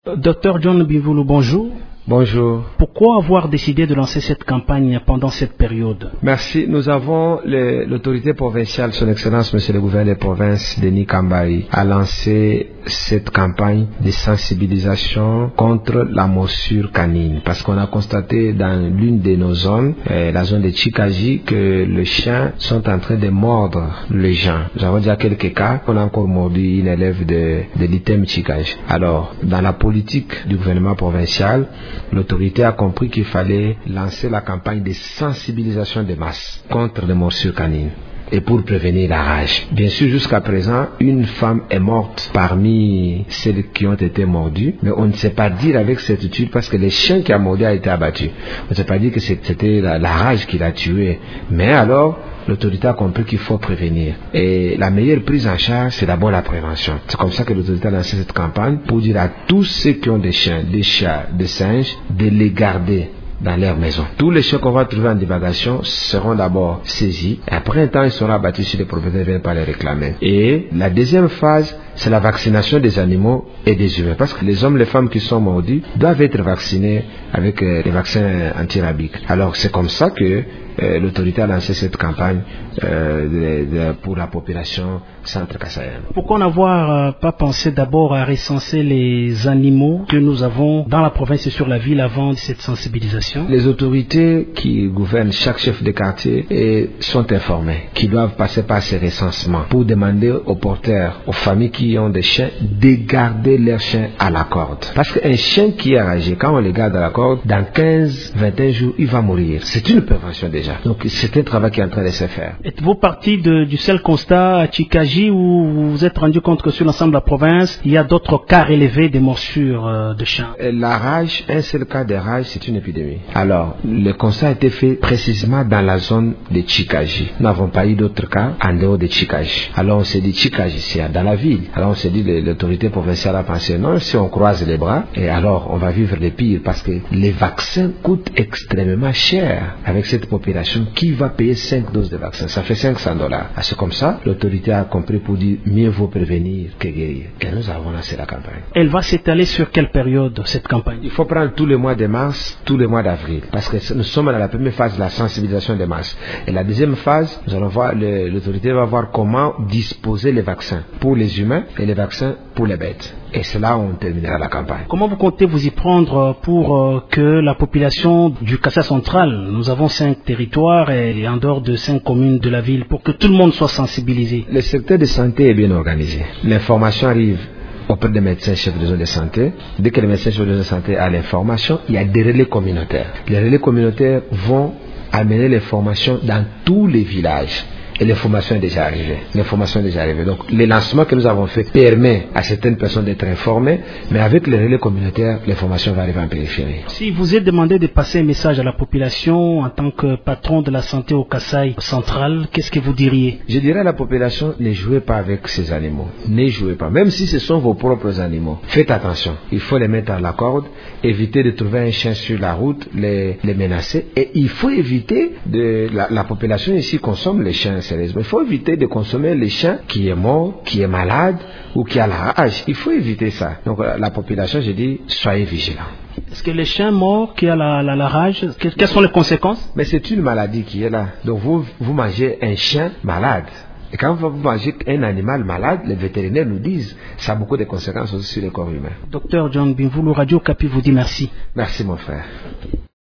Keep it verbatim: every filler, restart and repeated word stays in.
Docteur John Binvulu, bonjour. Bonjour. Pourquoi avoir décidé de lancer cette campagne pendant cette période? Merci. Nous avons le, l'autorité provinciale, Son Excellence Monsieur le Gouverneur des provinces, Denis Kambayi, a lancé cette campagne de sensibilisation contre la morsure canine. Parce qu'on a constaté dans l'une de nos zones, euh, la zone de Chikaji, que les chiens sont en train de mordre les gens. Nous avons déjà quelques cas. On a encore mordu une élève de, de l'I T E M Chikaji. Alors, dans la politique du gouvernement provincial, l'autorité a compris qu'il fallait lancer la campagne de sensibilisation de masse contre les morsures canines et pour prévenir la rage. Bien sûr, jusqu'à présent, une femme est morte parmi celles qui ont été mordues, mais on ne sait pas dire avec certitude parce que le chien qui a mordu a été abattu. On ne sait pas dire que c'était la, la rage qui l'a tué. Mais alors, l'autorité a compris qu'il faut prévenir. Et la meilleure prise en charge, c'est d'abord la prévention. C'est comme ça que l'autorité a lancé cette campagne pour dire à tous ceux qui ont des chiens, des chats, des singes, de les garder dans leur maison. Tous les chiens qu'on va trouver en divagation seront d'abord saisis. Et après un temps, ils seront abattus si les propriétaires ne viennent pas les réclamer. Et la deuxième phase, c'est la vaccination des animaux et des humains. Parce que les hommes, les femmes qui sont mordus doivent être vaccinés avec euh, les vaccins antirabiques. Alors c'est comme ça que euh, l'autorité a lancé cette campagne euh, de, de, pour la population centre-kassaïenne. Pourquoi n'avoir euh, pas pensé d'abord à recenser les animaux que nous avons dans la province et sur la ville avant cette sensibilisation? Les autorités qui gouvernent chaque chef de quartier et sont informées, qui doivent passer par ces recensements pour demander aux porteurs, aux familles qui ont des chiens, de garder leurs chiens à la corde. Parce qu'un chien qui est enragé, quand on le garde à la corde, dans quinze à vingt et un jours, il va mourir. C'est une prévention déjà. Donc c'est un travail qui est en train de se faire. Êtes-vous parti de, du seul constat à Chikaji où vous vous êtes rendu compte que sur l'ensemble de la province, il y a d'autres cas relevés de morsures euh, de chiens? La rage, un seul cas de rage, c'est une épidémie. Alors, le constat a été fait précisément dans la zone de Chikaji. Nous n'avons pas eu d'autres cas en dehors de Chikaji. Alors on s'est dit Chikaji, c'est dans la ville. Alors on s'est dit, l'autorité provinciale a pensé, non, si on croise les bras, et alors on va vivre le pire parce que les vaccins coûtent extrêmement cher avec cette population qui va payer cinq doses de vaccins. Ça fait cinq cents dollars. C'est comme ça, l'autorité a compris pour dire, mieux vaut prévenir que guérir. Et nous avons lancé la campagne. Elle va s'étaler sur quelle période, cette campagne? Il faut prendre tous les mois de mars, tous les mois d'avril, parce que nous sommes dans la première phase de la sensibilisation des masses. Et la deuxième phase, nous allons voir, le, l'autorité va voir comment disposer les vaccins pour les humains et les vaccins pour les bêtes. Et c'est là où on terminera la campagne. Comment vous comptez vous y prendre pour euh, que la population du Kassai central, nous avons cinq territoires et en dehors de cinq communes de la ville, pour que tout le monde soit sensibilisé? Le secteur de santé est bien organisé. L'information arrive auprès des médecins chefs de zone de santé. Dès que les médecins chefs de zone de santé a l'information, il y a des relais communautaires. Les relais communautaires vont amener l'information dans tous les villages. Et l'information est déjà arrivée. L'information est déjà arrivée. Donc, le lancement que nous avons fait permet à certaines personnes d'être informées, mais avec les relais communautaires, l'information va arriver en périphérie. Si vous êtes demandé de passer un message à la population en tant que patron de la santé au Kassai central, qu'est-ce que vous diriez? Je dirais à la population, ne jouez pas avec ces animaux. Ne jouez pas. Même si ce sont vos propres animaux. Faites attention. Il faut les mettre à la corde. Évitez de trouver un chien sur la route, les, les menacer. Et il faut éviter de... La, la population ici consomme les chiens. Il faut éviter de consommer le chien qui est mort, qui est malade ou qui a la rage. Il faut éviter ça. Donc la population, je dis, soyez vigilants. Est-ce que le chien mort qui a la, la, la rage, quelles sont les conséquences? Mais c'est une maladie qui est là. Donc vous, vous mangez un chien malade. Et quand vous mangez un animal malade, les vétérinaires nous disent, ça a beaucoup de conséquences aussi sur le corps humain. Docteur John Binvulu, Radio Okapi vous dit merci. Merci mon frère.